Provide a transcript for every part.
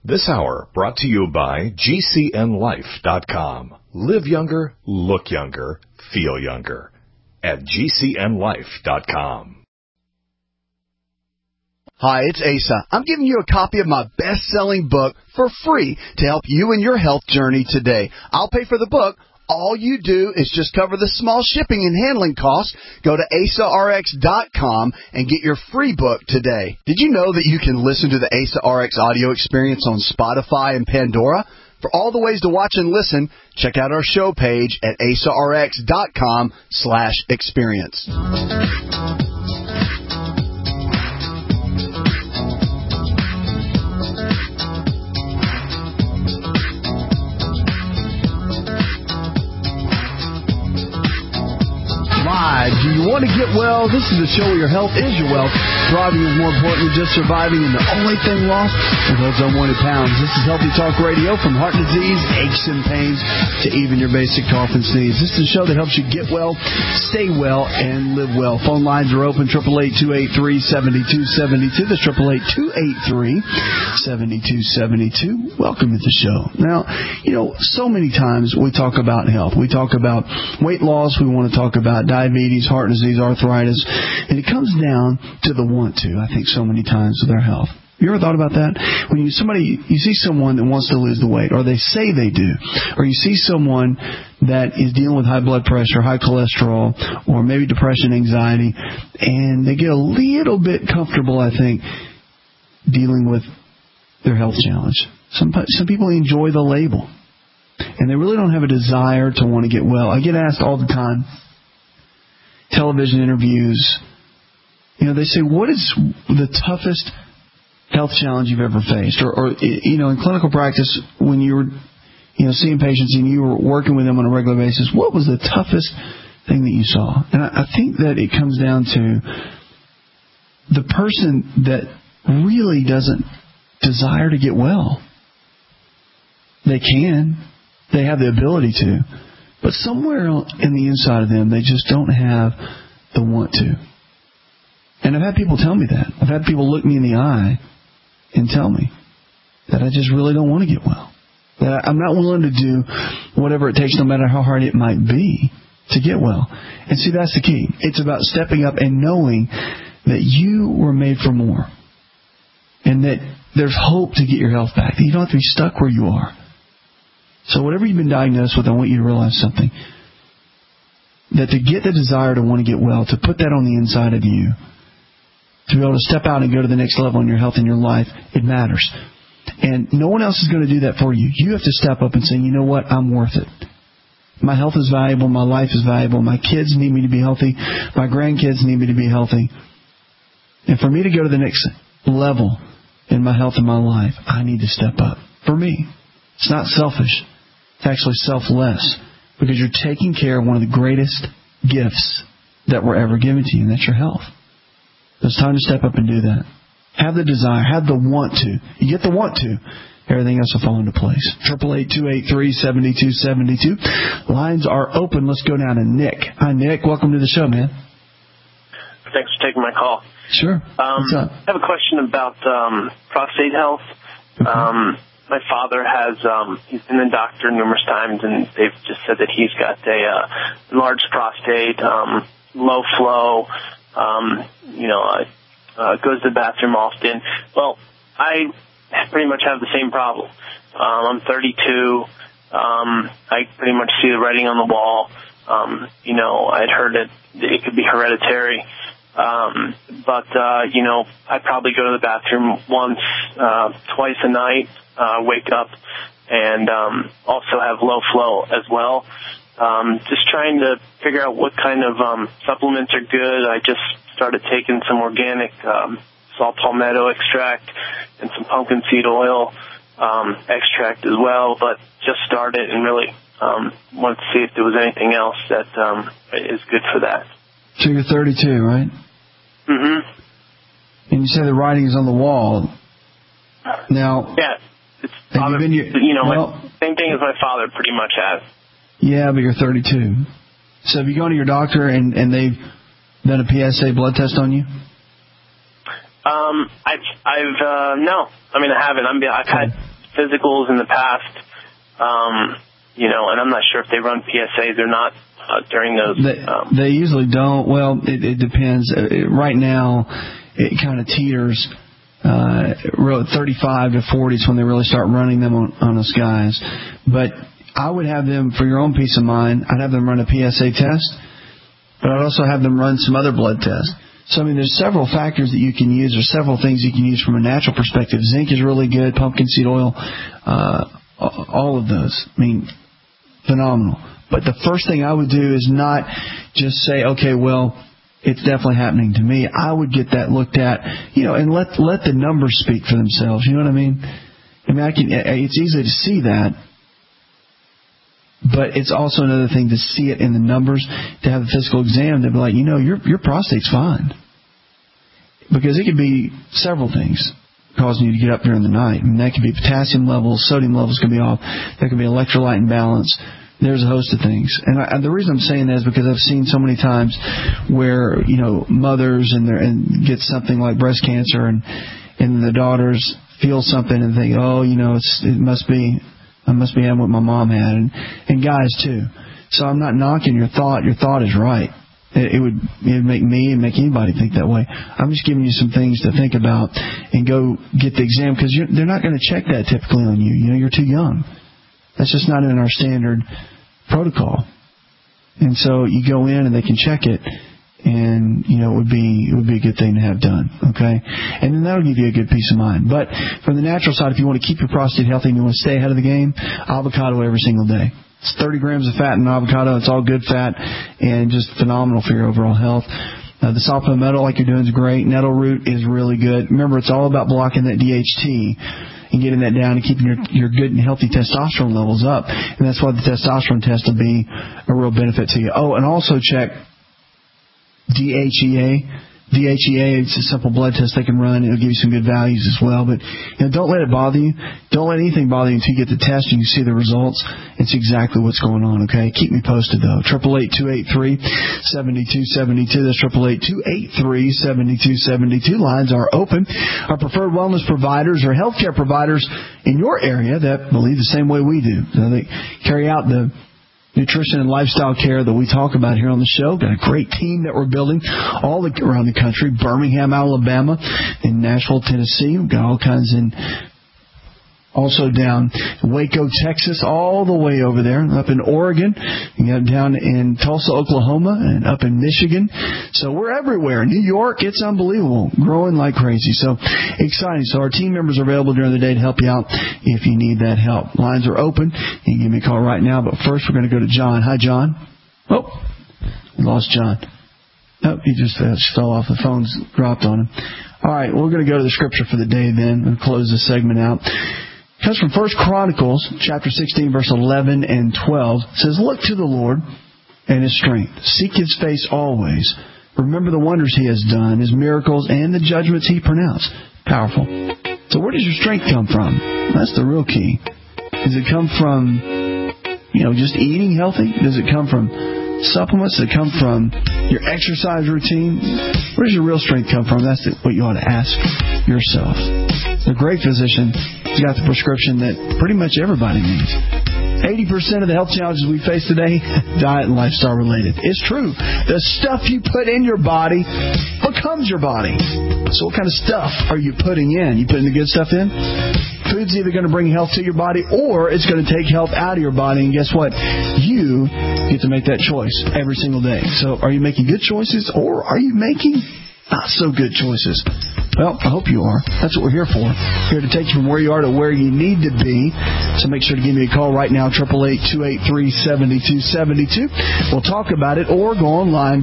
This hour brought to you by GCNLife.com. Live younger, look younger, feel younger at GCNLife.com. Hi, it's Asa. I'm giving you a copy of my best-selling book for free to help you in your health journey today. I'll pay for the book. All you do is just cover the small shipping and handling costs. Go to AsaRx.com and get your free book today. Did you know that you can listen to the Asa RX audio experience on Spotify and Pandora? For all the ways to watch and listen, check out our show page at AsaRx.com/experience. Do you want to get well? This is a show where your health is your wealth. Thriving is more important than just surviving, and the only thing lost are those unwanted pounds. This is Healthy Talk Radio, from heart disease, aches and pains, to even your basic cough and sneeze. This is a show that helps you get well, stay well, and live well. Phone lines are open, 888-283-7272. That's 888-283-7272. Welcome to the show. Now, so many times we talk about health. We talk about weight loss. We want to talk about diabetes, heart disease, arthritis, and it comes down to the want to, I think, so many times with our health. You ever thought about that? When you see someone that wants to lose the weight, or they say they do, or you see someone that is dealing with high blood pressure, high cholesterol, or maybe depression, anxiety, and they get a little bit comfortable, I think, dealing with their health challenge. Some people enjoy the label, and they really don't have a desire to want to get well. I get asked all the time, television interviews, they say, what is the toughest health challenge you've ever faced? Or in clinical practice, when you were, seeing patients and you were working with them on a regular basis, what was the toughest thing that you saw? And I think that it comes down to the person that really doesn't desire to get well. They have the ability to, but somewhere in the inside of them, they just don't have the want to. And I've had people tell me that. I've had people look me in the eye and tell me that I just really don't want to get well. That I'm not willing to do whatever it takes, no matter how hard it might be, to get well. And see, that's the key. It's about stepping up and knowing that you were made for more. And that there's hope to get your health back. That you don't have to be stuck where you are. So whatever you've been diagnosed with, I want you to realize something. That to get the desire to want to get well, to put that on the inside of you, to be able to step out and go to the next level in your health and your life, it matters. And no one else is going to do that for you. You have to step up and say, you know what, I'm worth it. My health is valuable. My life is valuable. My kids need me to be healthy. My grandkids need me to be healthy. And for me to go to the next level in my health and my life, I need to step up. For me, it's not selfish. It's actually selfless, because you're taking care of one of the greatest gifts that were ever given to you, and that's your health. It's time to step up and do that. Have the desire. Have the want to. You get the want to, everything else will fall into place. 888-283-7272. Lines are open. Let's go down to Nick. Hi, Nick. Welcome to the show, man. Thanks for taking my call. Sure. What's up? I have a question about prostate health. Okay. My father he's been a doctor numerous times, and they've just said that he's got a enlarged prostate, low flow, goes to the bathroom often. Well, I pretty much have the same problem. I'm 32. I pretty much see the writing on the wall. I'd heard that it could be hereditary. But I probably go to the bathroom once, twice a night, wake up, and also have low flow as well. Just trying to figure out what kind of supplements are good. I just started taking some organic saw palmetto extract and some pumpkin seed oil extract as well, but just started and really wanted to see if there was anything else that is good for that. So you're 32, right? Mm-hmm. And you say the writing is on the wall. Now, yeah, it's same thing as my father pretty much has. Yeah, but you're 32. So have you gone to your doctor and they've done a PSA blood test on you? No. I mean, I haven't. I've had physicals in the past, and I'm not sure if they run PSAs or not during those. They usually don't. Well, it depends. Right now, it kind of teeters. 35 to 40 is when they really start running them on us guys. But I would have them, for your own peace of mind, I'd have them run a PSA test, but I'd also have them run some other blood tests. So, there's several factors that you can use. There's several things you can use from a natural perspective. Zinc is really good, pumpkin seed oil, all of those. Phenomenal. But the first thing I would do is not just say, okay, well, it's definitely happening to me. I would get that looked at, and let the numbers speak for themselves. You know what I mean? It's easy to see that, but it's also another thing to see it in the numbers, to have a physical exam, to be like, your prostate's fine. Because it could be several things causing you to get up during the night. That could be potassium levels, sodium levels could be off, there could be electrolyte imbalance. There's a host of things. And the reason I'm saying that is because I've seen so many times where, mothers and get something like breast cancer and the daughters feel something and think, it must be having what my mom had. And guys too. So I'm not knocking your thought. Your thought is right. It would make me and make anybody think that way. I'm just giving you some things to think about and go get the exam, because they're not going to check that typically on you. You're too young. That's just not in our standard protocol. And so you go in and they can check it, and it would be a good thing to have done. Okay, and then that'll give you a good peace of mind. But from the natural side, if you want to keep your prostate healthy and you want to stay ahead of the game, avocado every single day. It's 30 grams of fat in avocado. It's all good fat and just phenomenal for your overall health. The saw palmetto, like you're doing, is great. Nettle root is really good. Remember, it's all about blocking that DHT and getting that down and keeping your good and healthy testosterone levels up. And that's why the testosterone test will be a real benefit to you. Oh, and also check DHEA. DHEA, it's a simple blood test they can run. It'll give you some good values as well. But don't let it bother you. Don't let anything bother you until you get the test and you see the results and see exactly what's going on, okay? Keep me posted, though. 888-283-7272. That's 888-283-7272. Lines are open. Our preferred wellness providers are healthcare providers in your area that believe the same way we do. So they carry out the nutrition and lifestyle care that we talk about here on the show. Got a great team that we're building all around the country. Birmingham, Alabama, in Nashville, Tennessee. We've got all kinds in also down Waco, Texas, all the way over there, up in Oregon. You got down in Tulsa, Oklahoma, and up in Michigan. So we're everywhere. New York, it's unbelievable. Growing like crazy. So exciting. So our team members are available during the day to help you out if you need that help. Lines are open. You can give me a call right now. But first, we're going to go to John. Hi, John. Oh, we lost John. Oh, he just fell off. The phone's dropped on him. All right, we're going to go to the scripture for the day then and close this segment out. It comes from 1 Chronicles, chapter 16, verse 11 and 12. It says, "Look to the Lord and His strength. Seek His face always. Remember the wonders He has done, His miracles, and the judgments He pronounced." Powerful. So where does your strength come from? That's the real key. Does it come from, just eating healthy? Does it come from supplements? Does it come from your exercise routine? Where does your real strength come from? That's what you ought to ask yourself. The great physician has got the prescription that pretty much everybody needs. 80% of the health challenges we face today, diet and lifestyle related. It's true. The stuff you put in your body becomes your body. So what kind of stuff are you putting in? You putting the good stuff in? Food's either going to bring health to your body or it's going to take health out of your body. And guess what? You get to make that choice every single day. So are you making good choices or are you making not so good choices? Well, I hope you are. That's what we're here for. Here to take you from where you are to where you need to be. So make sure to give me a call right now, 888-283-7272. We'll talk about it or go online.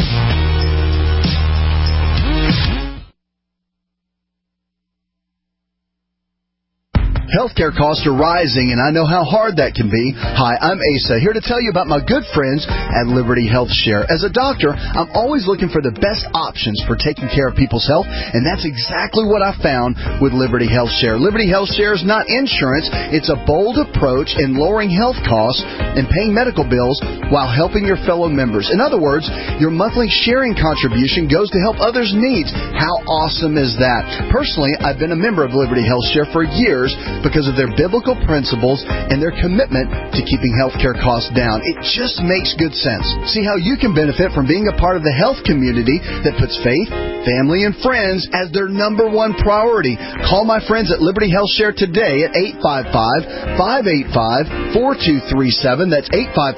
Healthcare costs are rising, and I know how hard that can be. Hi, I'm Asa, here to tell you about my good friends at Liberty Health Share. As a doctor, I'm always looking for the best options for taking care of people's health, and that's exactly what I found with Liberty Health Share. Liberty Health Share is not insurance. It's a bold approach in lowering health costs and paying medical bills while helping your fellow members. In other words, your monthly sharing contribution goes to help others' needs. How awesome is that? Personally, I've been a member of Liberty Health Share for years, because of their biblical principles and their commitment to keeping healthcare costs down. It just makes good sense. See how you can benefit from being a part of the health community that puts faith, family, and friends as their number one priority. Call my friends at Liberty Health Share today at 855-585-4237. That's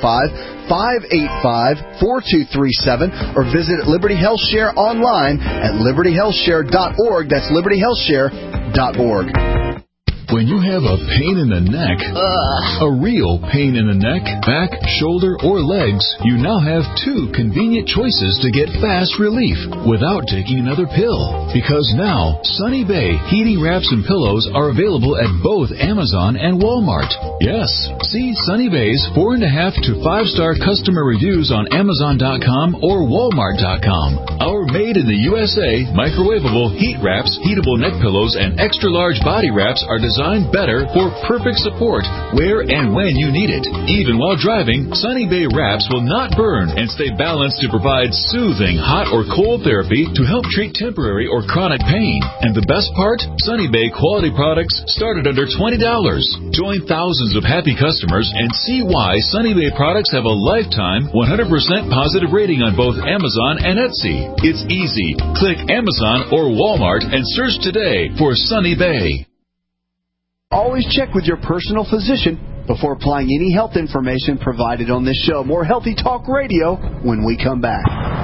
855-585-4237, or visit Liberty Health Share online at libertyhealthshare.org. That's libertyhealthshare.org. When you have a pain in the neck, a real pain in the neck, back, shoulder, or legs, you now have two convenient choices to get fast relief without taking another pill. Because now, Sunny Bay heating wraps and pillows are available at both Amazon and Walmart. Yes, see Sunny Bay's 4.5 to 5-star customer reviews on Amazon.com or Walmart.com. Our made in the USA microwavable heat wraps, heatable neck pillows, and extra large body wraps are designed better for perfect support where and when you need it. Even while driving, Sunny Bay wraps will not burn and stay balanced to provide soothing hot or cold therapy to help treat temporary or chronic pain. And the best part? Sunny Bay quality products start at under $20. Join thousands of happy customers and see why Sunny Bay products have a lifetime 100% positive rating on both Amazon and Etsy. It's easy. Click Amazon or Walmart and search today for Sunny Bay. Always check with your personal physician before applying any health information provided on this show. More Healthy Talk Radio when we come back.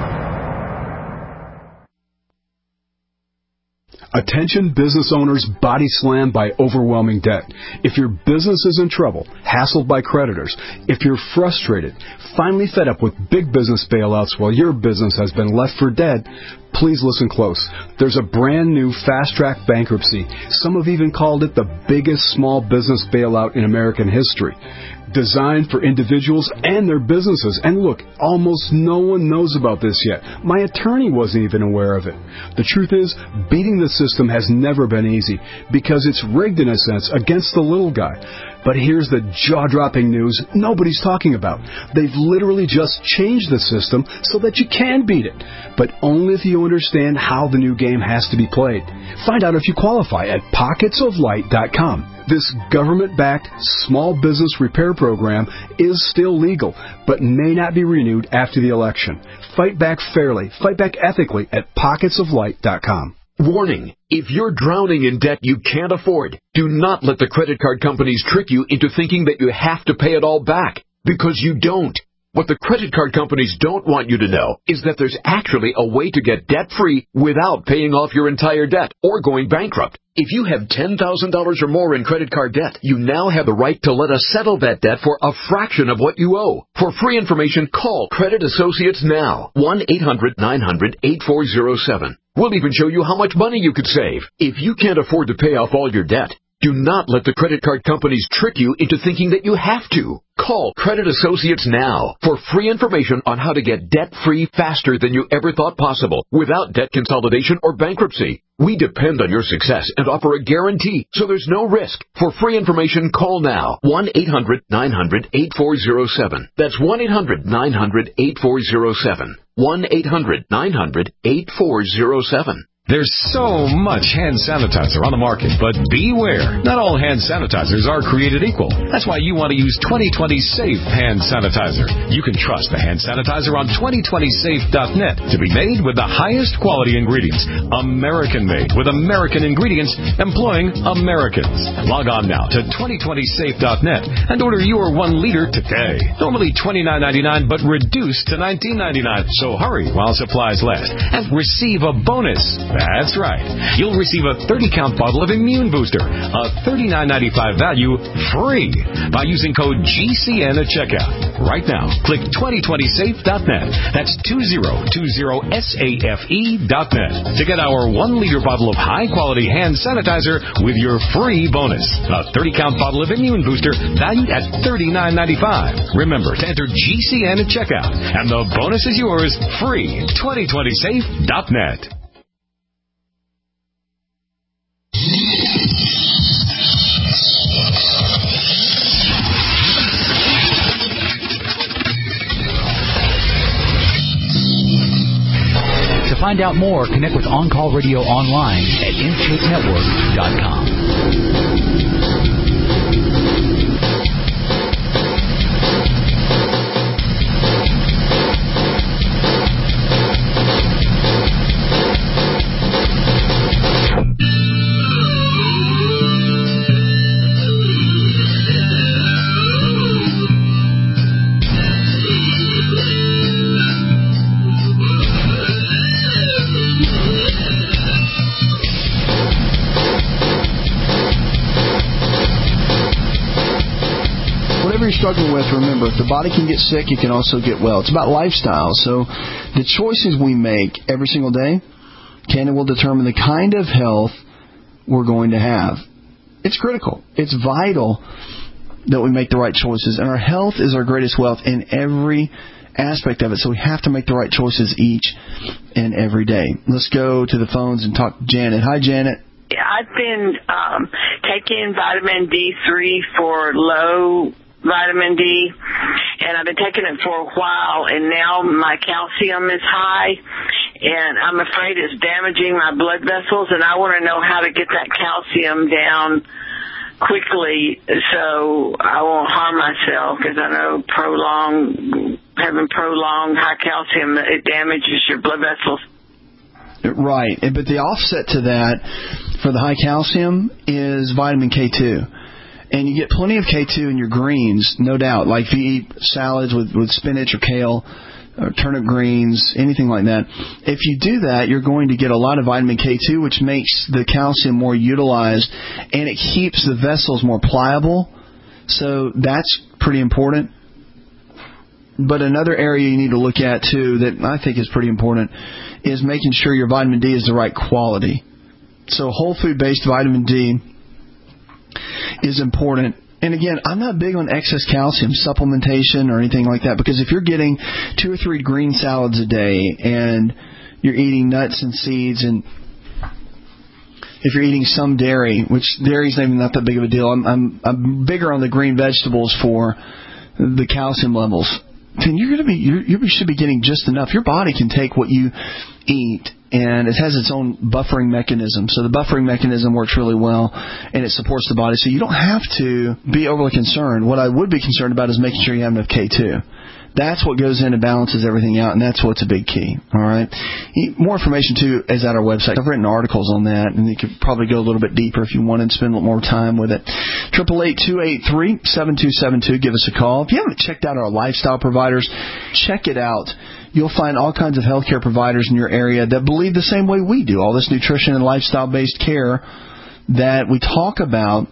Attention business owners body slammed by overwhelming debt. If your business is in trouble, hassled by creditors, if you're frustrated, finally fed up with big business bailouts while your business has been left for dead, please listen close. There's a brand new fast-track bankruptcy. Some have even called it the biggest small business bailout in American history. Designed for individuals and their businesses. And look, almost no one knows about this yet. My attorney wasn't even aware of it. The truth is, beating the system has never been easy because it's rigged in a sense against the little guy. But here's the jaw-dropping news nobody's talking about. They've literally just changed the system so that you can beat it, but only if you understand how the new game has to be played. Find out if you qualify at pocketsoflight.com. This government-backed small business repair program is still legal, but may not be renewed after the election. Fight back fairly, fight back ethically at pocketsoflight.com. Warning, if you're drowning in debt you can't afford, do not let the credit card companies trick you into thinking that you have to pay it all back, because you don't. What the credit card companies don't want you to know is that there's actually a way to get debt-free without paying off your entire debt or going bankrupt. If you have $10,000 or more in credit card debt, you now have the right to let us settle that debt for a fraction of what you owe. For free information, call Credit Associates now. 1-800-900-8407. We'll even show you how much money you could save. If you can't afford to pay off all your debt, do not let the credit card companies trick you into thinking that you have to. Call Credit Associates now for free information on how to get debt-free faster than you ever thought possible without debt consolidation or bankruptcy. We depend on your success and offer a guarantee, so there's no risk. For free information, call now. 1-800-900-8407. That's 1-800-900-8407. 1-800-900-8407. There's so much hand sanitizer on the market, but beware. Not all hand sanitizers are created equal. That's why you want to use 2020 Safe Hand Sanitizer. You can trust the hand sanitizer on 2020safe.net to be made with the highest quality ingredients. American-made with American ingredients employing Americans. Log on now to 2020safe.net and order your 1 liter today. Normally $29.99, but reduced to $19.99. So hurry while supplies last and receive a bonus. That's right. You'll receive a 30-count bottle of Immune Booster, a $39.95 value, free by using code GCN at checkout. Right now, click 2020safe.net. That's 2020safe.net to get our 1-liter bottle of high-quality hand sanitizer with your free bonus. A 30-count bottle of Immune Booster valued at $39.95. Remember to enter GCN at checkout, and the bonus is yours free. 2020safe.net. To find out more, connect with On Call Radio online at InShapeNetwork.com. whatever you're struggling with, remember, if the body can get sick, it can also get well. It's about lifestyle. So the choices we make every single day can and will determine the kind of health we're going to have. It's critical. It's vital that we make the right choices. And our health is our greatest wealth in every aspect of it. So we have to make the right choices each and every day. Let's go to the phones and talk to Janet. Hi, Janet. I've been taking vitamin D3 for low vitamin D, and I've been taking it for a while, and now my calcium is high, and I'm afraid it's damaging my blood vessels, and I want to know how to get that calcium down quickly so I won't harm myself, because I know having prolonged high calcium, it damages your blood vessels. Right, but the offset to that for the high calcium is vitamin K2. And you get plenty of K2 in your greens, no doubt. Like if you eat salads with spinach or kale, or turnip greens, anything like that. If you do that, you're going to get a lot of vitamin K2, which makes the calcium more utilized, and it keeps the vessels more pliable. So that's pretty important. But another area you need to look at, too, that I think is pretty important, is making sure your vitamin D is the right quality. So whole food-based vitamin D is important. And again, I'm not big on excess calcium supplementation or anything like that, because if you're getting 2 or 3 green salads a day and you're eating nuts and seeds, and if you're eating some dairy, which dairy's not even that big of a deal, I'm bigger on the green vegetables for the calcium levels. Then you should be getting just enough. Your body can take what you eat, and it has its own buffering mechanism. So the buffering mechanism works really well, and it supports the body. So you don't have to be overly concerned. What I would be concerned about is making sure you have enough K2. That's what goes in and balances everything out, and that's what's a big key. All right. More information, too, is at our website. I've written articles on that, and you could probably go a little bit deeper if you wanted to spend a little more time with it. 888-283-7272. Give us a call. If you haven't checked out our lifestyle providers, check it out. You'll find all kinds of healthcare providers in your area that believe the same way we do. All this nutrition and lifestyle-based care that we talk about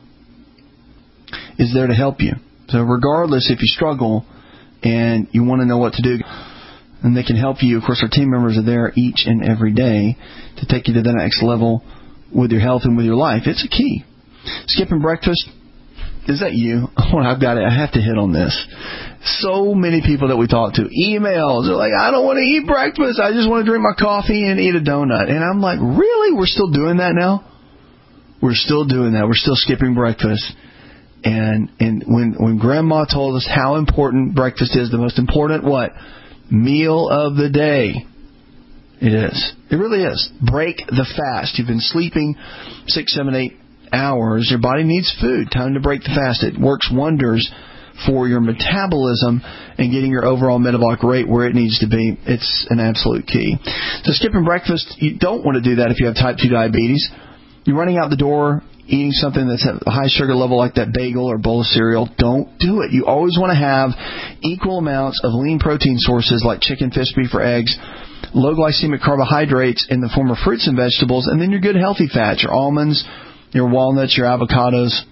is there to help you. So regardless if you struggle and you want to know what to do, and they can help you. Of course, our team members are there each and every day to take you to the next level with your health and with your life. It's a key. Skipping breakfast, is that you? I've got it. I have to hit on this. So many people that we talk to, emails, they're like, I don't want to eat breakfast. I just want to drink my coffee and eat a donut. And I'm like, really? We're still doing that now? We're still doing that. We're still skipping breakfast. And when Grandma told us how important breakfast is, the most important what? Meal of the day. It is. It really is. Break the fast. You've been sleeping 6, 7, 8 hours. Your body needs food. Time to break the fast. It works wonders for your metabolism and getting your overall metabolic rate where it needs to be. It's an absolute key. So skipping breakfast, you don't want to do that if you have type 2 diabetes. You're running out the door eating something that's at a high sugar level like that bagel or bowl of cereal. Don't do it. You always want to have equal amounts of lean protein sources like chicken, fish, beef, or eggs, low glycemic carbohydrates in the form of fruits and vegetables, and then your good healthy fats, your almonds, your walnuts, your avocados.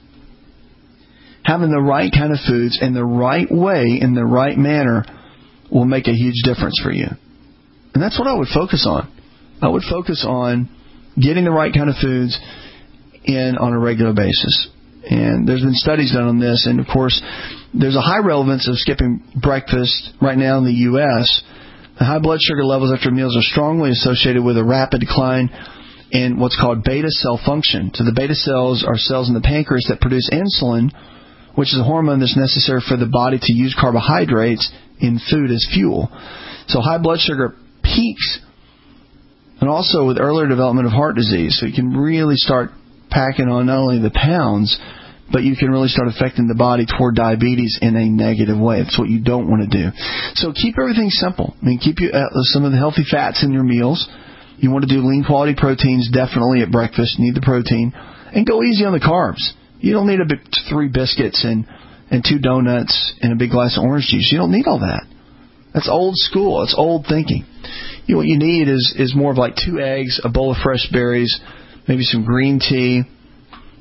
Having the right kind of foods in the right way, in the right manner, will make a huge difference for you. And that's what I would focus on. I would focus on getting the right kind of foods in on a regular basis. And there's been studies done on this, and of course, there's a high relevance of skipping breakfast right now in the U.S. The high blood sugar levels after meals are strongly associated with a rapid decline in what's called beta cell function. So the beta cells are cells in the pancreas that produce insulin, which is a hormone that's necessary for the body to use carbohydrates in food as fuel. So high blood sugar peaks, and also with earlier development of heart disease. So you can really start packing on not only the pounds, but you can really start affecting the body toward diabetes in a negative way. That's what you don't want to do. So keep everything simple. I mean, keep some of the healthy fats in your meals. You want to do lean quality proteins definitely at breakfast. You need the protein. And go easy on the carbs. You don't need 3 biscuits and 2 donuts and a big glass of orange juice. You don't need all that. That's old school. It's old thinking. What you need is more of like 2 eggs, a bowl of fresh berries, maybe some green tea,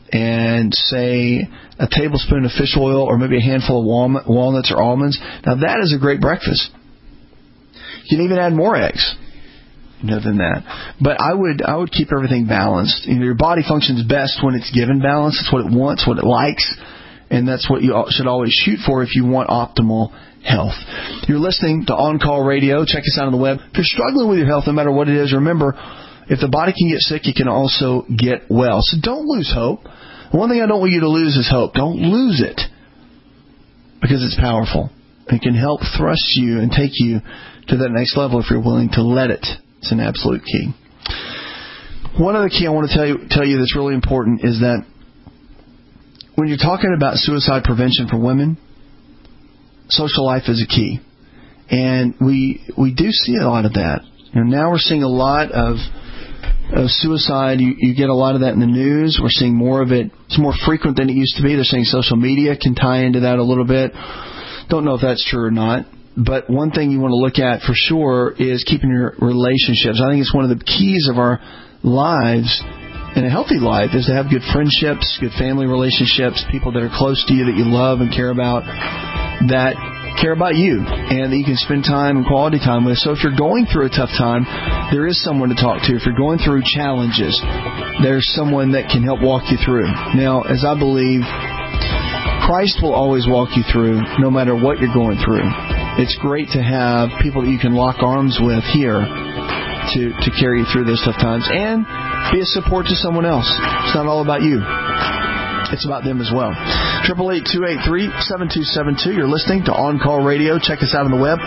and, say, a tablespoon of fish oil or maybe a handful of walnuts or almonds. Now, that is a great breakfast. You can even add more eggs, than that. But I would keep everything balanced. Your body functions best when it's given balance. It's what it wants, what it likes, and that's what you should always shoot for if you want optimal health. You're listening to On Call Radio. Check us out on the web. If you're struggling with your health, no matter what it is, remember, if the body can get sick, it can also get well. So don't lose hope. The one thing I don't want you to lose is hope. Don't lose it, because it's powerful. It can help thrust you and take you to that next level if you're willing to let it. It's an absolute key. One other key I want to tell you that's really important is that when you're talking about suicide prevention for women, social life is a key. And we do see a lot of that. Now we're seeing a lot of suicide. You get a lot of that in the news. We're seeing more of it. It's more frequent than it used to be. They're saying social media can tie into that a little bit. Don't know if that's true or not. But one thing you want to look at for sure is keeping your relationships. I think it's one of the keys of our lives, and a healthy life, is to have good friendships, good family relationships, people that are close to you, that you love and care about, that care about you, and that you can spend time and quality time with. So if you're going through a tough time, there is someone to talk to. If you're going through challenges, there's someone that can help walk you through. Now, as I believe, Christ will always walk you through no matter what you're going through. It's great to have people that you can lock arms with here to carry you through those tough times and be a support to someone else. It's not all about you. It's about them as well. 888-283-7272. You're listening to On Call Radio. Check us out on the web.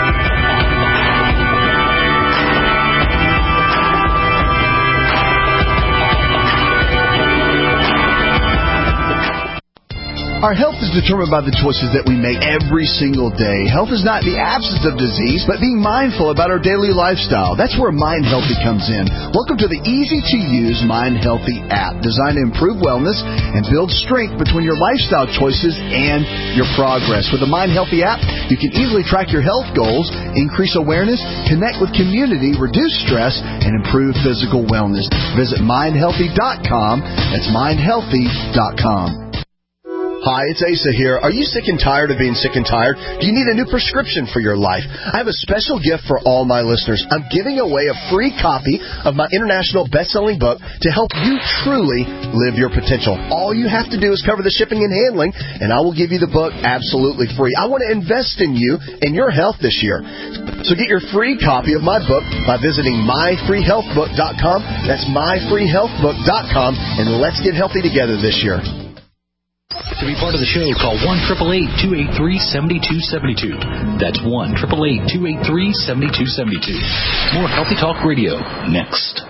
Our health is determined by the choices that we make every single day. Health is not the absence of disease, but being mindful about our daily lifestyle. That's where Mind Healthy comes in. Welcome to the easy-to-use Mind Healthy app, designed to improve wellness and build strength between your lifestyle choices and your progress. With the Mind Healthy app, you can easily track your health goals, increase awareness, connect with community, reduce stress, and improve physical wellness. Visit mindhealthy.com. That's mindhealthy.com. Hi, it's Asa here. Are you sick and tired of being sick and tired? Do you need a new prescription for your life? I have a special gift for all my listeners. I'm giving away a free copy of my international best-selling book to help you truly live your potential. All you have to do is cover the shipping and handling, and I will give you the book absolutely free. I want to invest in you and your health this year. So get your free copy of my book by visiting myfreehealthbook.com. That's myfreehealthbook.com, and let's get healthy together this year. To be part of the show, call 1-888-283-7272. That's 1-888-283-7272. More Healthy Talk Radio next.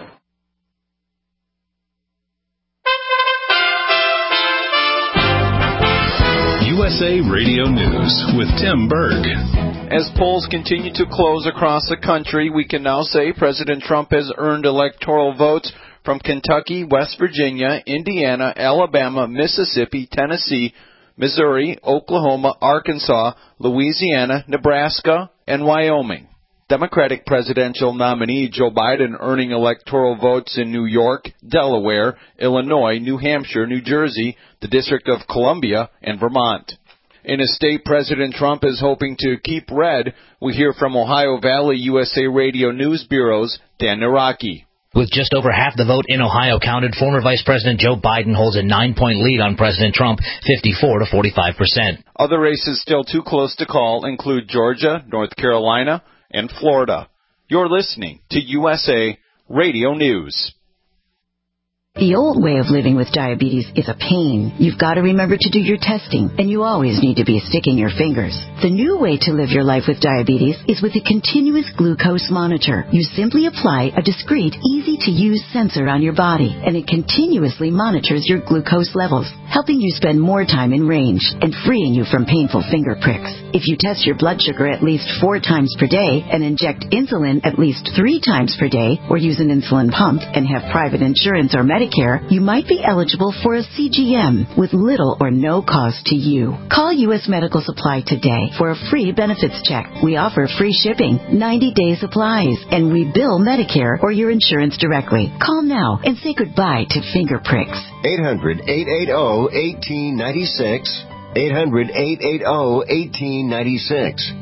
USA Radio News with Tim Berg. As polls continue to close across the country, we can now say President Trump has earned electoral votes from Kentucky, West Virginia, Indiana, Alabama, Mississippi, Tennessee, Missouri, Oklahoma, Arkansas, Louisiana, Nebraska, and Wyoming. Democratic presidential nominee Joe Biden earning electoral votes in New York, Delaware, Illinois, New Hampshire, New Jersey, the District of Columbia, and Vermont. In a state President Trump is hoping to keep red, we hear from Ohio Valley USA Radio News Bureau's Dan Naraki. With just over half the vote in Ohio counted, former Vice President Joe Biden holds a 9-point lead on President Trump, 54 to 45%. Other races still too close to call include Georgia, North Carolina, and Florida. You're listening to USA Radio News. The old way of living with diabetes is a pain. You've got to remember to do your testing, and you always need to be sticking your fingers. The new way to live your life with diabetes is with a continuous glucose monitor. You simply apply a discreet, easy-to-use sensor on your body, and it continuously monitors your glucose levels, helping you spend more time in range and freeing you from painful finger pricks. If you test your blood sugar at least 4 times per day and inject insulin at least 3 times per day, or use an insulin pump and have private insurance or Medicare, Medicare, you might be eligible for a CGM with little or no cost to you. Call U.S. Medical Supply today for a free benefits check. We offer free shipping, 90-day supplies, and we bill Medicare or your insurance directly. Call now and say goodbye to finger pricks. 800-880-1896. 800-880-1896.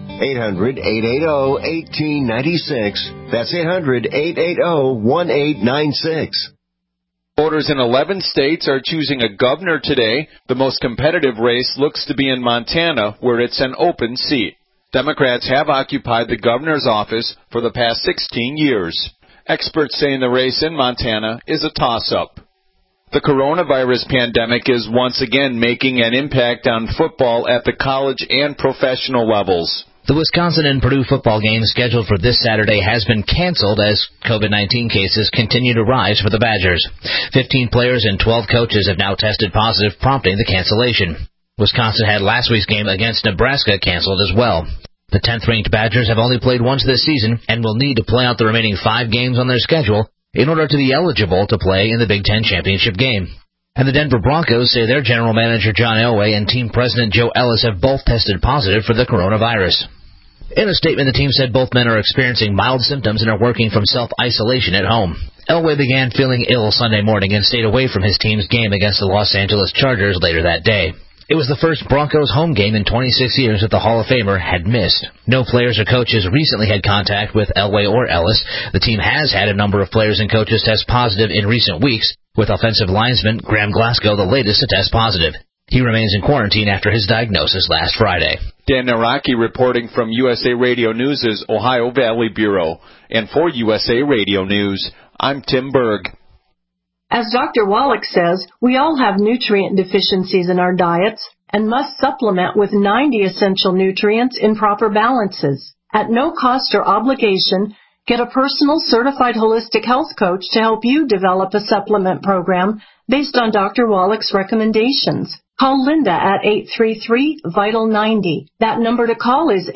800-880-1896. That's 800-880-1896. Voters in 11 states are choosing a governor today. The most competitive race looks to be in Montana, where it's an open seat. Democrats have occupied the governor's office for the past 16 years. Experts saying the race in Montana is a toss-up. The coronavirus pandemic is once again making an impact on football at the college and professional levels. The Wisconsin and Purdue football game scheduled for this Saturday has been canceled as COVID-19 cases continue to rise for the Badgers. 15 players and 12 coaches have now tested positive, prompting the cancellation. Wisconsin had last week's game against Nebraska canceled as well. The 10th-ranked Badgers have only played once this season and will need to play out the remaining 5 games on their schedule in order to be eligible to play in the Big Ten championship game. And the Denver Broncos say their general manager John Elway and team president Joe Ellis have both tested positive for the coronavirus. In a statement, the team said both men are experiencing mild symptoms and are working from self-isolation at home. Elway began feeling ill Sunday morning and stayed away from his team's game against the Los Angeles Chargers later that day. It was the first Broncos home game in 26 years that the Hall of Famer had missed. No players or coaches recently had contact with Elway or Ellis. The team has had a number of players and coaches test positive in recent weeks, with offensive lineman Graham Glasgow the latest to test positive. He remains in quarantine after his diagnosis last Friday. Dan Naraki reporting from USA Radio News' Ohio Valley Bureau. And for USA Radio News, I'm Tim Berg. As Dr. Wallach says, we all have nutrient deficiencies in our diets and must supplement with 90 essential nutrients in proper balances. At no cost or obligation, get a personal certified holistic health coach to help you develop a supplement program based on Dr. Wallach's recommendations. Call Linda at 833-VITAL-90. That number to call is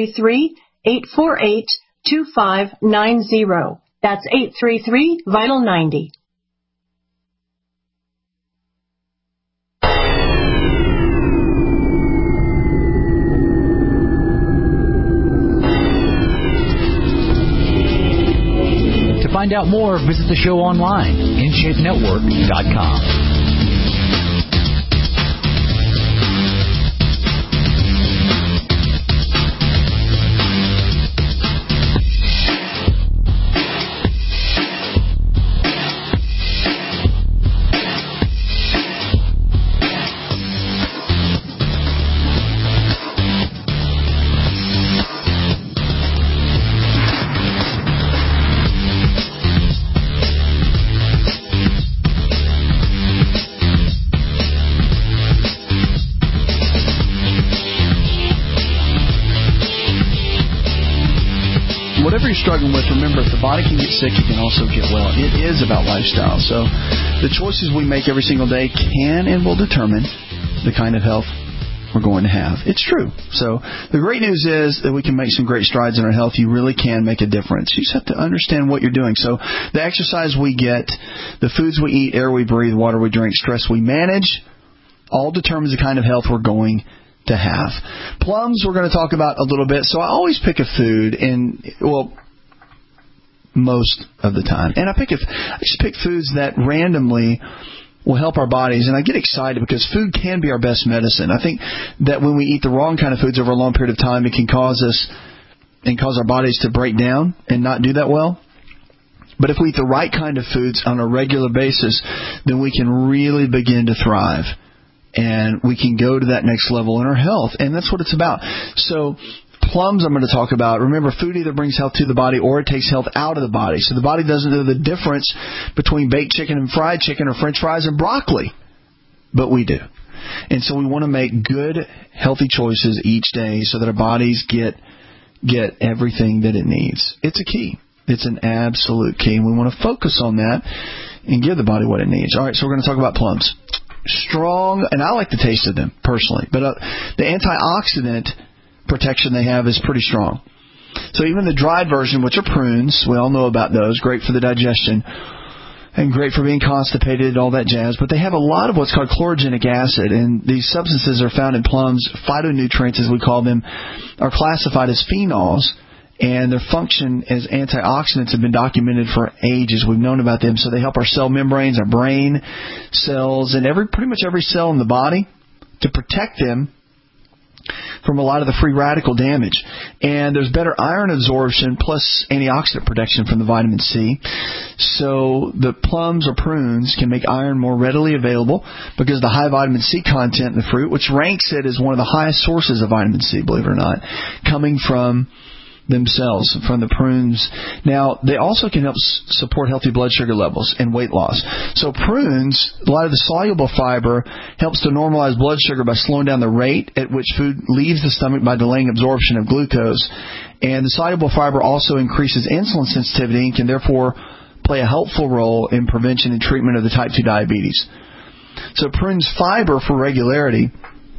833-848-2590. That's 833-VITAL-90. To find out more, visit the show online, InShapeNetwork.com. Struggling with, remember, if the body can get sick, it can also get well. It is about lifestyle. So the choices we make every single day can and will determine the kind of health we're going to have. It's true. So the great news is that we can make some great strides in our health. You really can make a difference. You just have to understand what you're doing. So the exercise we get, the foods we eat, air we breathe, water we drink, stress we manage, all determines the kind of health we're going to have. Plums we're going to talk about a little bit. So I always pick a food, and, well, most of the time. And I just pick foods that randomly will help our bodies. And I get excited because food can be our best medicine. I think that when we eat the wrong kind of foods over a long period of time, it can cause us and cause our bodies to break down and not do that well. But if we eat the right kind of foods on a regular basis, then we can really begin to thrive. And we can go to that next level in our health. And that's what it's about. So plums I'm going to talk about. Remember, food either brings health to the body or it takes health out of the body. So the body doesn't know the difference between baked chicken and fried chicken or French fries and broccoli. But we do. And so we want to make good, healthy choices each day so that our bodies get everything that it needs. It's a key. It's an absolute key. And we want to focus on that and give the body what it needs. All right, so we're going to talk about plums. Strong, and I like the taste of them personally, but the antioxidant protection they have is pretty strong. So even the dried version, which are prunes, we all know about those, great for the digestion. and great for being constipated, all that jazz. But they have a lot of what's called chlorogenic acid, and these substances are found in plums. Phytonutrients, as we call them, are classified as phenols, and their function as antioxidants have been documented for ages. We've known about them, so they help our cell membranes, our brain cells, and pretty much every cell in the body to protect them from a lot of the free radical damage. And there's better iron absorption plus antioxidant protection from the vitamin C. So the plums or prunes can make iron more readily available because of the high vitamin C content in the fruit, which ranks it as one of the highest sources of vitamin C, believe it or not, coming from themselves, from the prunes. Now, they also can help support healthy blood sugar levels and weight loss. So prunes, a lot of the soluble fiber helps to normalize blood sugar by slowing down the rate at which food leaves the stomach by delaying absorption of glucose. And the soluble fiber also increases insulin sensitivity and can therefore play a helpful role in prevention and treatment of the type 2 diabetes. So prunes fiber for regularity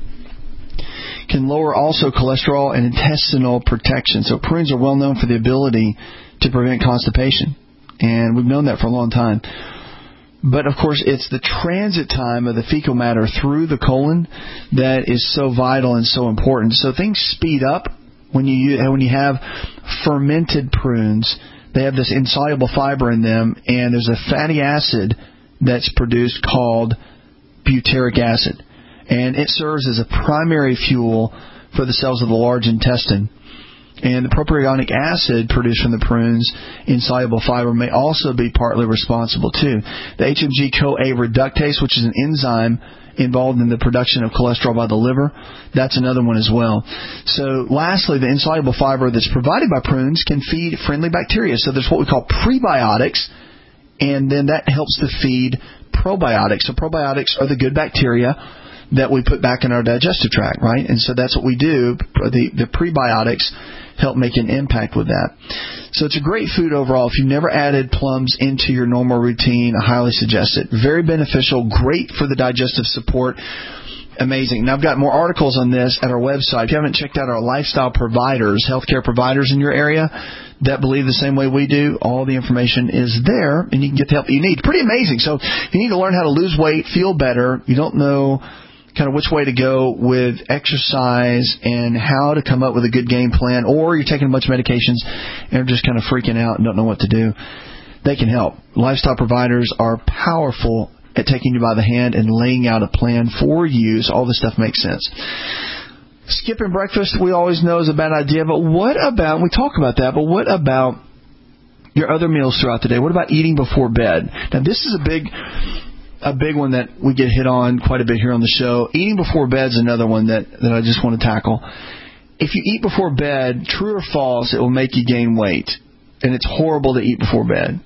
can lower also cholesterol and intestinal protection. So prunes are well known for the ability to prevent constipation, and we've known that for a long time. But, of course, it's the transit time of the fecal matter through the colon that is so vital and so important. So things speed up when you have fermented prunes. They have this insoluble fiber in them, and there's a fatty acid that's produced called butyric acid. And it serves as a primary fuel for the cells of the large intestine. And the propionic acid produced from the prunes, insoluble fiber, may also be partly responsible too. The HMG-CoA reductase, which is an enzyme involved in the production of cholesterol by the liver, that's another one as well. So lastly, the insoluble fiber that's provided by prunes can feed friendly bacteria. So there's what we call prebiotics, and then that helps to feed probiotics. So probiotics are the good bacteria that we put back in our digestive tract, right? And so that's what we do. The prebiotics help make an impact with that. So it's a great food overall. If you've never added plums into your normal routine, I highly suggest it. Very beneficial, great for the digestive support. Amazing. Now, I've got more articles on this at our website. If you haven't checked out our lifestyle providers, healthcare providers in your area that believe the same way we do, all the information is there, and you can get the help that you need. Pretty amazing. So if you need to learn how to lose weight, feel better, you don't know kind of which way to go with exercise and how to come up with a good game plan, or you're taking a bunch of medications and are just kind of freaking out and don't know what to do, they can help. Lifestyle providers are powerful at taking you by the hand and laying out a plan for you so all this stuff makes sense. Skipping breakfast, we always know is a bad idea, but what about, we talk about that, but what about your other meals throughout the day? What about eating before bed? Now, this is a big one that we get hit on quite a bit here on the show. Eating before bed is another one that I just want to tackle. If you eat before bed, true or false, it will make you gain weight. And it's horrible to eat before bed.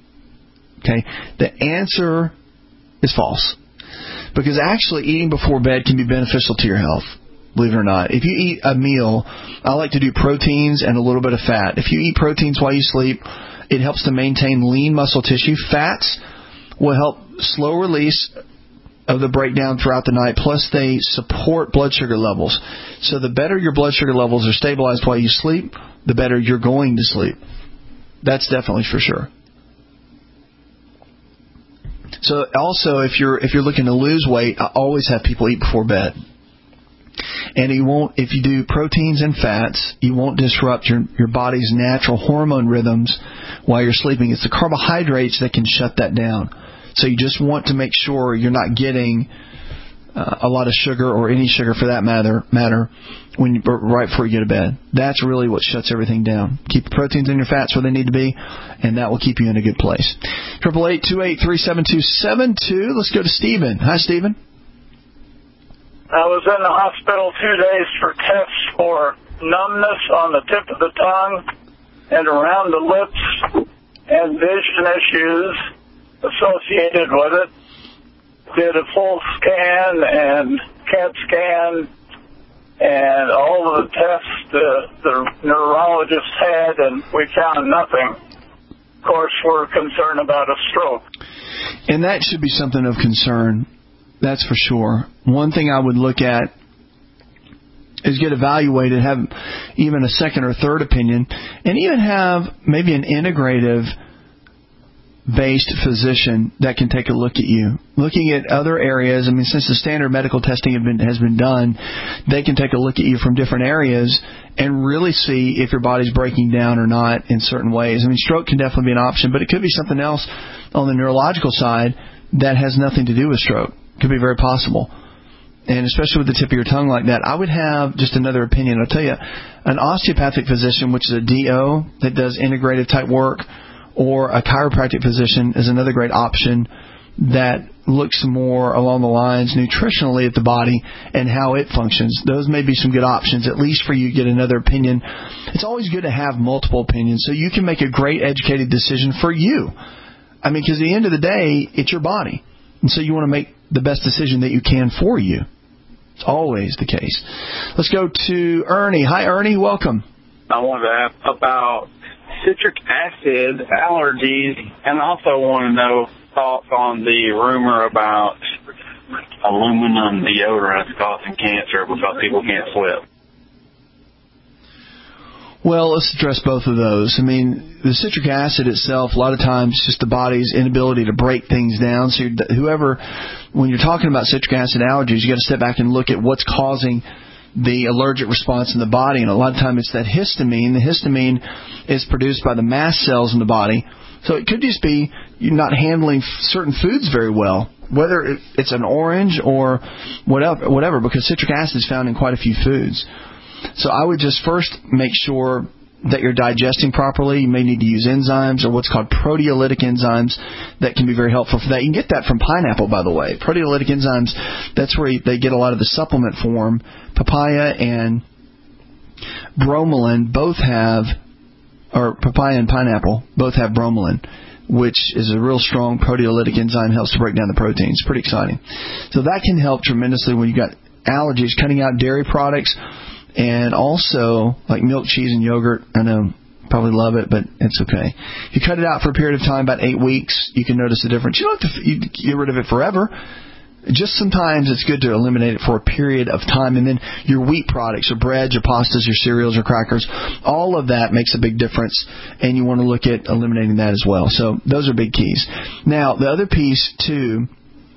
Okay? The answer is false. Because actually eating before bed can be beneficial to your health, believe it or not. If you eat a meal, I like to do proteins and a little bit of fat. If you eat proteins while you sleep, it helps to maintain lean muscle tissue. Fats will help slow release of the breakdown throughout the night, plus they support blood sugar levels. So the better your blood sugar levels are stabilized while you sleep, the better you're going to sleep. That's definitely for sure. So also, if you're looking to lose weight, I always have people eat before bed. And if you do proteins and fats, you won't disrupt your body's natural hormone rhythms while you're sleeping. It's the carbohydrates that can shut that down. So you just want to make sure you're not getting a lot of sugar or any sugar for that matter right before you go to bed. That's really what shuts everything down. Keep the proteins and your fats where they need to be, and that will keep you in a good place. 888-283-7272. Let's go to Stephen. Hi, Stephen. I was in the hospital 2 days for tests for numbness on the tip of the tongue and around the lips and vision issues associated with it. Did a full scan and CAT scan and all the tests the neurologist had, and we found nothing. Of course, we're concerned about a stroke. And that should be something of concern. That's for sure. One thing I would look at is get evaluated, have even a second or third opinion, and even have maybe an integrative based physician that can take a look at you. Looking at other areas, I mean, since the standard medical testing has been done, they can take a look at you from different areas and really see if your body's breaking down or not in certain ways. I mean, stroke can definitely be an option, but it could be something else on the neurological side that has nothing to do with stroke. It could be very possible. And especially with the tip of your tongue like that, I would have just another opinion. I'll tell you, an osteopathic physician, which is a DO that does integrative type work, or a chiropractic physician is another great option that looks more along the lines nutritionally at the body and how it functions. Those may be some good options, at least for you to get another opinion. It's always good to have multiple opinions so you can make a great educated decision for you. I mean, because at the end of the day, it's your body. And so you want to make the best decision that you can for you. It's always the case. Let's go to Ernie. Hi, Ernie. Welcome. I wanted to ask about citric acid allergies, and also want to know thoughts on the rumor about aluminum deodorants causing cancer because people can't sweat. Well, let's address both of those. I mean, the citric acid itself, a lot of times, just the body's inability to break things down. So when you're talking about citric acid allergies, you got to step back and look at what's causing the allergic response in the body. And a lot of times it's that histamine. The histamine is produced by the mast cells in the body. So it could just be you're not handling certain foods very well, whether it's an orange or whatever, because citric acid is found in quite a few foods. So I would just first make sure that you're digesting properly. You may need to use enzymes or what's called proteolytic enzymes that can be very helpful for that. You can get that from pineapple, by the way. Proteolytic enzymes, that's where they get a lot of the supplement form. Papaya and bromelain both have, or papaya and pineapple both have bromelain, which is a real strong proteolytic enzyme, helps to break down the proteins. Pretty exciting. So that can help tremendously when you've got allergies, cutting out dairy products. And also, like milk, cheese, and yogurt, I know probably love it, but it's okay. You cut it out for a period of time, about 8 weeks, you can notice a difference. You don't have to get rid of it forever. Just sometimes it's good to eliminate it for a period of time. And then your wheat products, your breads, your pastas, your cereals, your crackers, all of that makes a big difference. And you want to look at eliminating that as well. So those are big keys. Now, the other piece, too,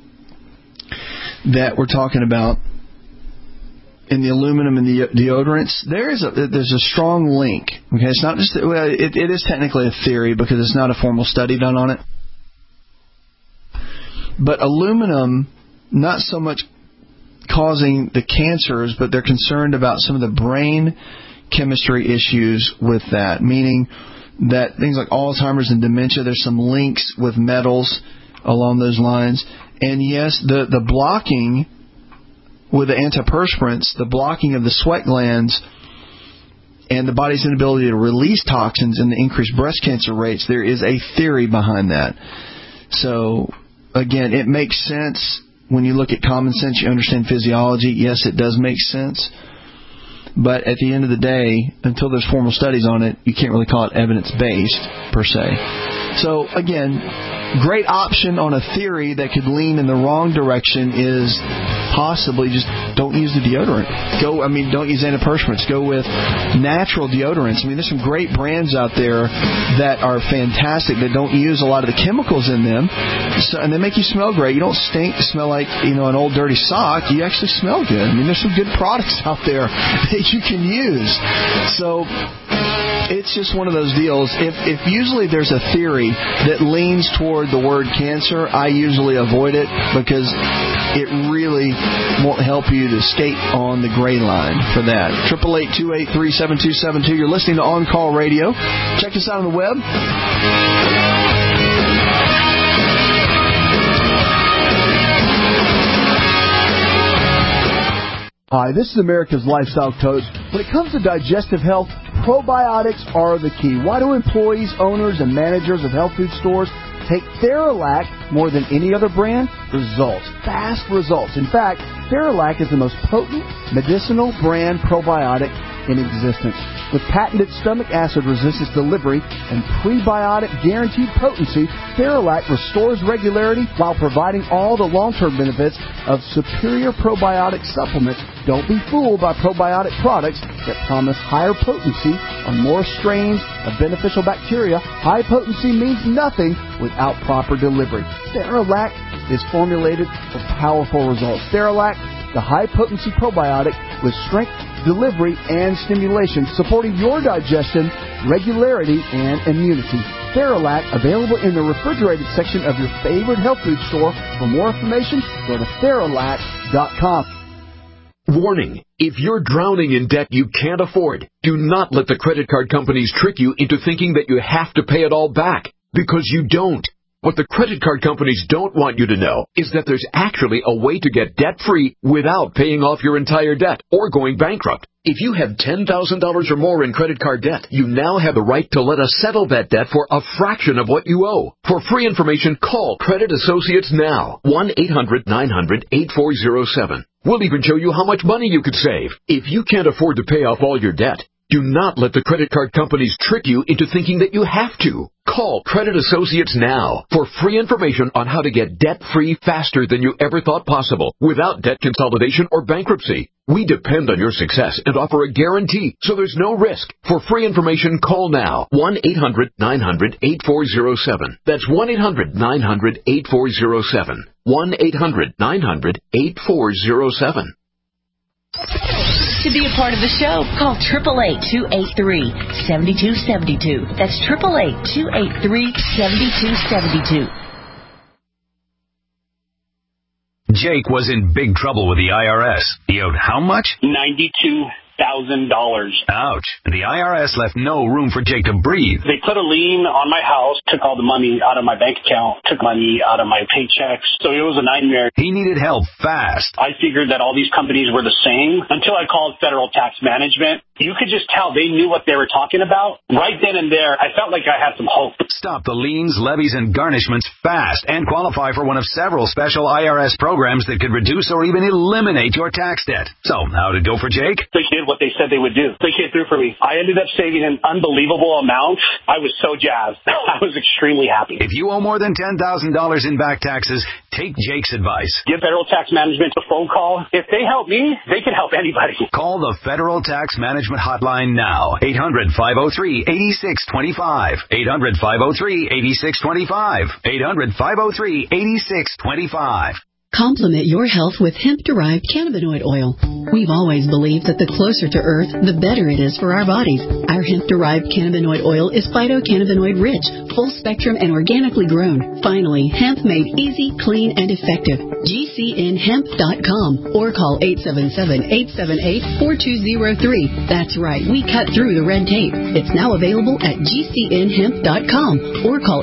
that we're talking about, in the aluminum and the deodorants, there's a strong link. Okay, it's not just it is technically a theory because it's not a formal study done on it. But aluminum, not so much causing the cancers, but they're concerned about some of the brain chemistry issues with that, meaning that things like Alzheimer's and dementia, there's some links with metals along those lines. And yes, the blocking with the antiperspirants, the blocking of the sweat glands and the body's inability to release toxins and the increased breast cancer rates, there is a theory behind that. So, again, it makes sense when you look at common sense, you understand physiology. Yes, it does make sense. But at the end of the day, until there's formal studies on it, you can't really call it evidence-based, per se. So, again, great option on a theory that could lean in the wrong direction is possibly just don't use the deodorant. Don't use antiperspirants. Go with natural deodorants. I mean, there's some great brands out there that are fantastic that don't use a lot of the chemicals in them, and they make you smell great. You don't smell like an old dirty sock. You actually smell good. I mean, there's some good products out there that you can use. So it's just one of those deals. If usually there's a theory that leans toward the word cancer, I usually avoid it because it really won't help you to skate on the gray line for that. 888-283-7272. You're listening to On Call Radio. Check us out on the web. Hi, this is America's Lifestyle Coach. When it comes to digestive health, probiotics are the key. Why do employees, owners, and managers of health food stores take Theralac more than any other brand? Results. Fast results. In fact, Theralac is the most potent medicinal brand probiotic in existence. With patented stomach acid resistance delivery and prebiotic guaranteed potency, Theralac restores regularity while providing all the long-term benefits of superior probiotic supplements. Don't be fooled by probiotic products that promise higher potency on more strains of beneficial bacteria. High potency means nothing without proper delivery. Theralac is formulated for powerful results. Theralac, the high-potency probiotic with strength, delivery, and stimulation, supporting your digestion, regularity, and immunity. Theralac, available in the refrigerated section of your favorite health food store. For more information, go to Theralac.com. Warning, if you're drowning in debt you can't afford, do not let the credit card companies trick you into thinking that you have to pay it all back, because you don't. What the credit card companies don't want you to know is that there's actually a way to get debt-free without paying off your entire debt or going bankrupt. If you have $10,000 or more in credit card debt, you now have the right to let us settle that debt for a fraction of what you owe. For free information, call Credit Associates now. 1-800-900-8407. We'll even show you how much money you could save. If you can't afford to pay off all your debt, do not let the credit card companies trick you into thinking that you have to. Call Credit Associates now for free information on how to get debt-free faster than you ever thought possible without debt consolidation or bankruptcy. We depend on your success and offer a guarantee, so there's no risk. For free information, call now. 1-800-900-8407. That's 1-800-900-8407. 1-800-900-8407. To be a part of the show, call 888-283-7272. That's 888-283-7272. Jake was in big trouble with the IRS. He owed how much? $92,000. Ouch. And the IRS left no room for Jake to breathe. They put a lien on my house, took all the money out of my bank account, took money out of my paychecks. So it was a nightmare. He needed help fast. I figured that all these companies were the same until I called Federal Tax Management. You could just tell they knew what they were talking about. Right then and there, I felt like I had some hope. Stop the liens, levies, and garnishments fast and qualify for one of several special IRS programs that could reduce or even eliminate your tax debt. So, how'd it go for Jake? They did what they said they would do. They came through for me. I ended up saving an unbelievable amount. I was so jazzed. I was extremely happy. If you owe more than $10,000 in back taxes, take Jake's advice. Give Federal Tax Management a phone call. If they help me, they can help anybody. Call the Federal Tax Management hotline now. 800-503-8625. 800-503-8625. 800-503-8625. Complement your health with hemp-derived cannabinoid oil. We've always believed that the closer to Earth, the better it is for our bodies. Our hemp-derived cannabinoid oil is phytocannabinoid-rich, full-spectrum, and organically grown. Finally, hemp made easy, clean, and effective. GCNhemp.com or call 877-878-4203. That's right, we cut through the red tape. It's now available at GCNhemp.com or call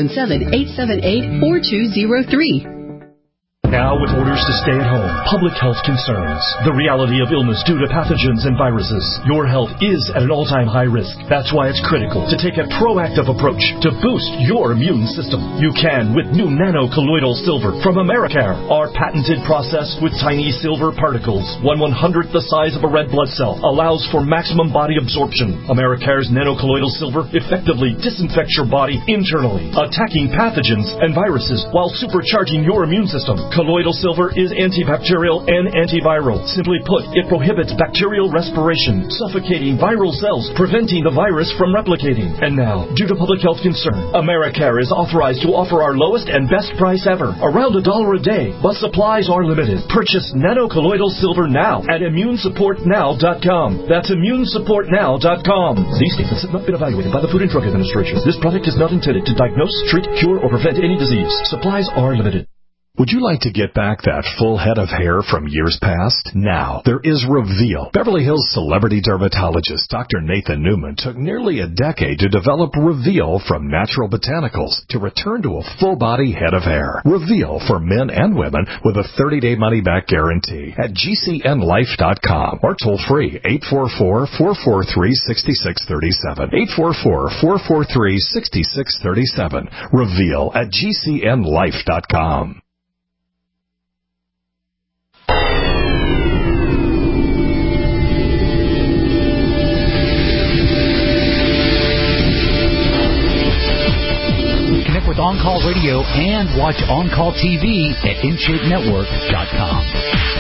877-878-4203. Now with orders to stay at home, public health concerns, the reality of illness due to pathogens and viruses, your health is at an all-time high risk. That's why it's critical to take a proactive approach to boost your immune system. You can with new nano-colloidal silver from Americare. Our patented process with tiny silver particles, 1/100th the size of a red blood cell, allows for maximum body absorption. Americare's nano-colloidal silver effectively disinfects your body internally, attacking pathogens and viruses while supercharging your immune system. Colloidal silver is antibacterial and antiviral. Simply put, it prohibits bacterial respiration, suffocating viral cells, preventing the virus from replicating. And now, due to public health concern, Americare is authorized to offer our lowest and best price ever, around $1 a day, but supplies are limited. Purchase nano-colloidal silver now at ImmuneSupportNow.com. That's ImmuneSupportNow.com. These statements have not been evaluated by the Food and Drug Administration. This product is not intended to diagnose, treat, cure, or prevent any disease. Supplies are limited. Would you like to get back that full head of hair from years past? Now, there is Reveal. Beverly Hills celebrity dermatologist Dr. Nathan Newman took nearly a decade to develop Reveal from natural botanicals to return to a full-body head of hair. Reveal for men and women with a 30-day money-back guarantee at GCNlife.com or toll-free 844-443-6637. 844-443-6637. Reveal at GCNlife.com. On-Call Radio and watch On-Call TV at InShapeNetwork.com.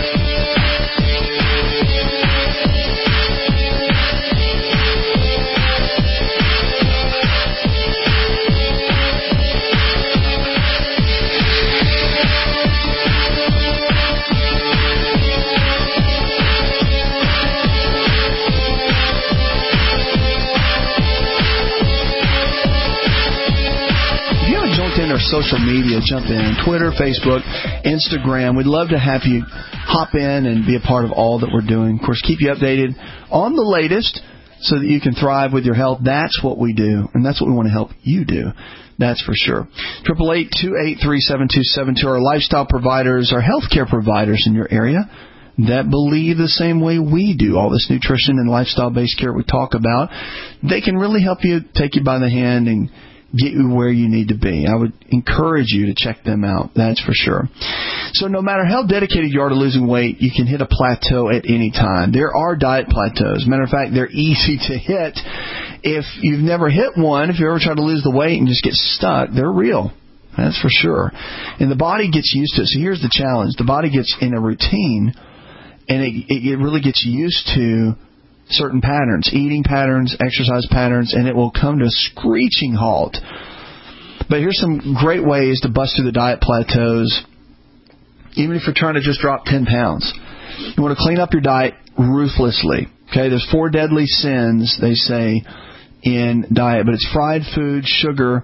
Our social media, jump in, Twitter, Facebook, Instagram. We'd love to have you hop in and be a part of all that we're doing. Of course, keep you updated on the latest so that you can thrive with your health. That's what we do, and that's what we want to help you do. That's for sure. 888-283-7272. Our lifestyle providers, our healthcare providers in your area that believe the same way we do, all this nutrition and lifestyle-based care we talk about. They can really help you, take you by the hand, and get you where you need to be. I would encourage you to check them out. That's for sure. So no matter how dedicated you are to losing weight, you can hit a plateau at any time. There are diet plateaus. Matter of fact, they're easy to hit. If you've never hit one, if you ever try to lose the weight and just get stuck, they're real. That's for sure. And the body gets used to it. So here's the challenge. The body gets in a routine, and it really gets used to certain patterns, eating patterns, exercise patterns, and it will come to a screeching halt. But here's some great ways to bust through the diet plateaus, even if you're trying to just drop 10 pounds. You want to clean up your diet ruthlessly. Okay, there's 4 deadly sins, they say, in diet, but it's fried food, sugar,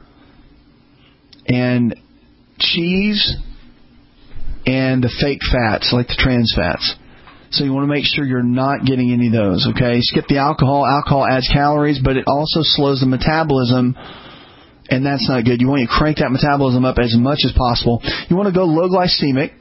and cheese, and the fake fats, like the trans fats. So you want to make sure you're not getting any of those, okay? Skip the alcohol. Alcohol adds calories, but it also slows the metabolism, and that's not good. You want to crank that metabolism up as much as possible. You want to go low glycemic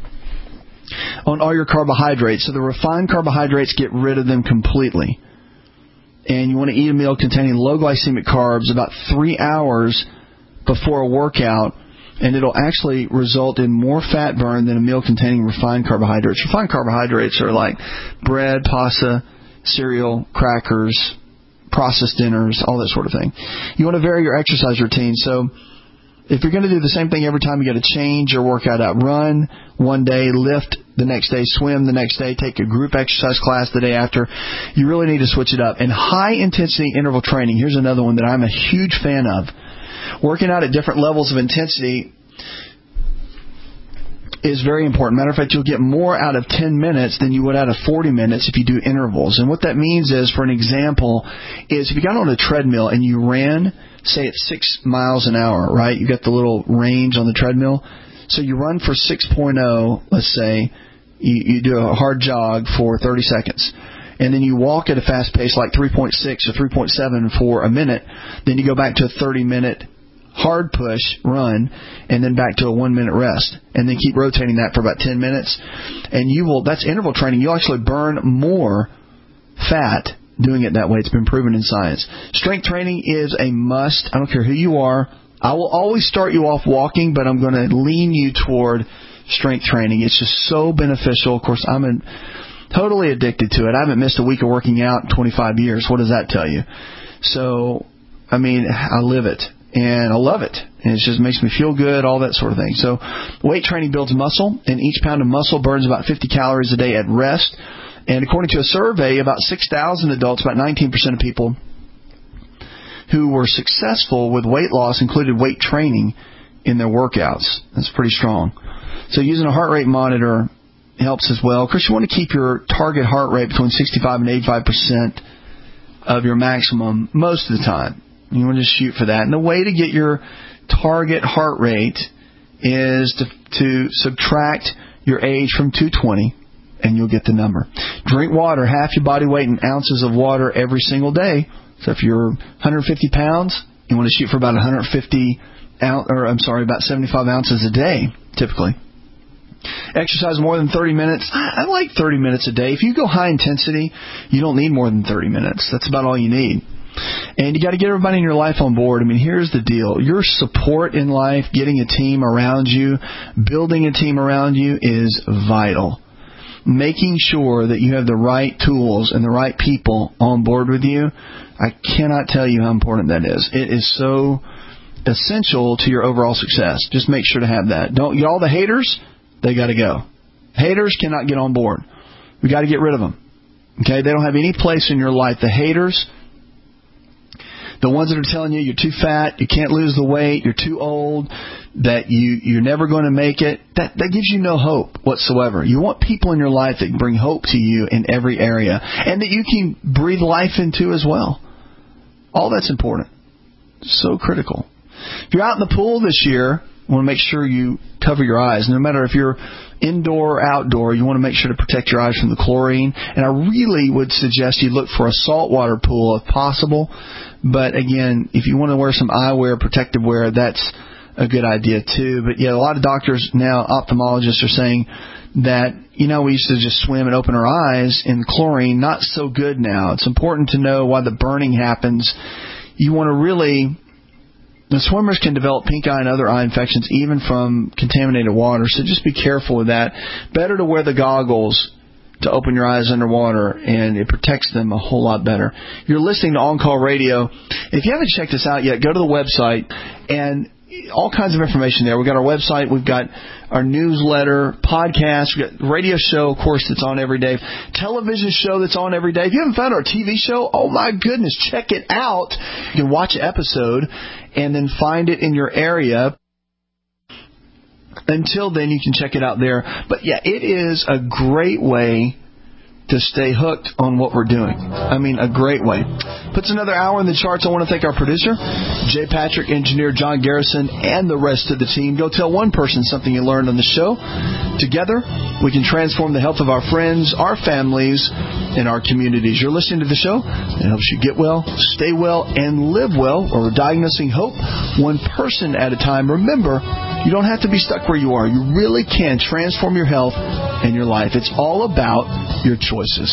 on all your carbohydrates. So the refined carbohydrates, get rid of them completely. And you want to eat a meal containing low glycemic carbs about 3 hours before a workout, and it'll actually result in more fat burn than a meal containing refined carbohydrates. Refined carbohydrates are like bread, pasta, cereal, crackers, processed dinners, all that sort of thing. You want to vary your exercise routine. So if you're going to do the same thing every time, you got to change your workout up. Run one day, lift the next day, swim the next day, take a group exercise class the day after. You really need to switch it up. And high-intensity interval training, here's another one that I'm a huge fan of. Working out at different levels of intensity is very important. Matter of fact, you'll get more out of 10 minutes than you would out of 40 minutes if you do intervals. And what that means is, for an example, is if you got on a treadmill and you ran, say at 6 miles an hour, right? You got the little range on the treadmill. So you run for 6.0, let's say. You do a hard jog for 30 seconds. And then you walk at a fast pace like 3.6 or 3.7 for a minute. Then you go back to a 30-minute hard push run, and then back to a 1-minute rest, and then keep rotating that for about 10 minutes. And that's interval training. You'll actually burn more fat doing it that way. It's been proven in science. Strength training is a must. I don't care who you are. I will always start you off walking, but I'm going to lean you toward strength training. It's just so beneficial. Of course, I'm totally addicted to it. I haven't missed a week of working out in 25 years. What does that tell you? So, I mean, I live it. And I love it. And it just makes me feel good, all that sort of thing. So weight training builds muscle, and each pound of muscle burns about 50 calories a day at rest. And according to a survey, about 6,000 adults, about 19% of people who were successful with weight loss included weight training in their workouts. That's pretty strong. So using a heart rate monitor helps as well. Of course, you want to keep your target heart rate between 65 and 85% of your maximum most of the time. You want to just shoot for that. And the way to get your target heart rate is to subtract your age from 220, and you'll get the number. Drink water, half your body weight in ounces of water every single day. So if you're 150 pounds, you want to shoot for about about 75 ounces a day, typically. Exercise more than 30 minutes. I like 30 minutes a day. If you go high intensity, you don't need more than 30 minutes. That's about all you need. And you got to get everybody in your life on board. I mean, here's the deal. Your support in life, getting a team around you, building a team around you is vital. Making sure that you have the right tools and the right people on board with you, I cannot tell you how important that is. It is so essential to your overall success. Just make sure to have that. All the haters, they got to go. Haters cannot get on board. We got to get rid of them. Okay? They don't have any place in your life. The haters, the ones that are telling you you're too fat, you can't lose the weight, you're too old, that you're never going to make it, that gives you no hope whatsoever. You want people in your life that can bring hope to you in every area and that you can breathe life into as well. All that's important. So critical. If you're out in the pool this year, you want to make sure you cover your eyes. No matter if you're indoor or outdoor, you want to make sure to protect your eyes from the chlorine. And I really would suggest you look for a saltwater pool if possible. But again, if you want to wear some eyewear, protective wear, that's a good idea too. But yeah, a lot of doctors now, ophthalmologists, are saying that, we used to just swim and open our eyes in chlorine. Not so good now. It's important to know why the burning happens. You want to really... The swimmers can develop pink eye and other eye infections even from contaminated water, so just be careful with that. Better to wear the goggles to open your eyes underwater, and it protects them a whole lot better. You're listening to On Call Radio. If you haven't checked us out yet, go to the website, and all kinds of information there. We've got our website, we've got our newsletter, podcast, we've got radio show, of course, that's on every day, television show that's on every day. If you haven't found our TV show, oh my goodness, check it out. You can watch an episode and then find it in your area. Until then, you can check it out there. But yeah, it is a great way to stay hooked on what we're doing. I mean, a great way. Puts another hour in the charts. I want to thank our producer, Jay Patrick, engineer John Garrison, and the rest of the team. Go tell one person something you learned on the show. Together, we can transform the health of our friends, our families, and our communities. You're listening to the show. It helps you get well, stay well, and live well, or we're diagnosing hope one person at a time. Remember, you don't have to be stuck where you are. You really can transform your health and your life. It's all about your choices.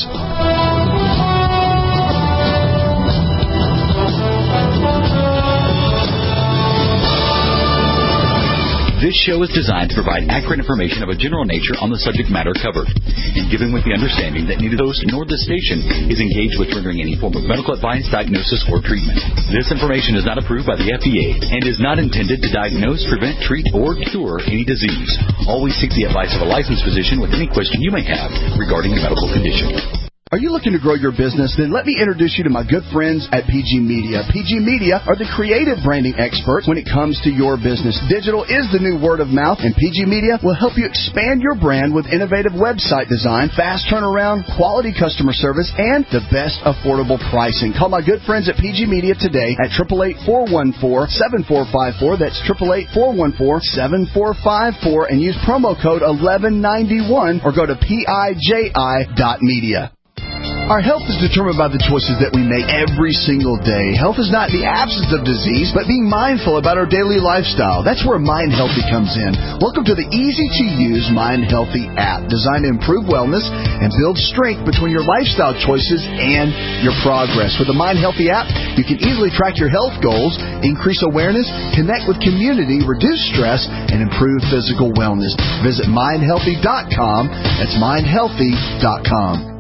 This show is designed to provide accurate information of a general nature on the subject matter covered, and given with the understanding that neither host nor the station is engaged with rendering any form of medical advice, diagnosis, or treatment. This information is not approved by the FDA and is not intended to diagnose, prevent, treat, or cure any disease. Always seek the advice of a licensed physician with any question you may have regarding a medical condition. Are you looking to grow your business? Then let me introduce you to my good friends at PG Media. PG Media are the creative branding experts when it comes to your business. Digital is the new word of mouth, and PG Media will help you expand your brand with innovative website design, fast turnaround, quality customer service, and the best affordable pricing. Call my good friends at PG Media today at 888-414-7454. That's 888-414-7454, and use promo code 1191 or go to PIJI.media. Our health is determined by the choices that we make every single day. Health is not the absence of disease, but being mindful about our daily lifestyle. That's where Mind Healthy comes in. Welcome to the easy-to-use Mind Healthy app, designed to improve wellness and build strength between your lifestyle choices and your progress. With the Mind Healthy app, you can easily track your health goals, increase awareness, connect with community, reduce stress, and improve physical wellness. Visit mindhealthy.com. That's mindhealthy.com.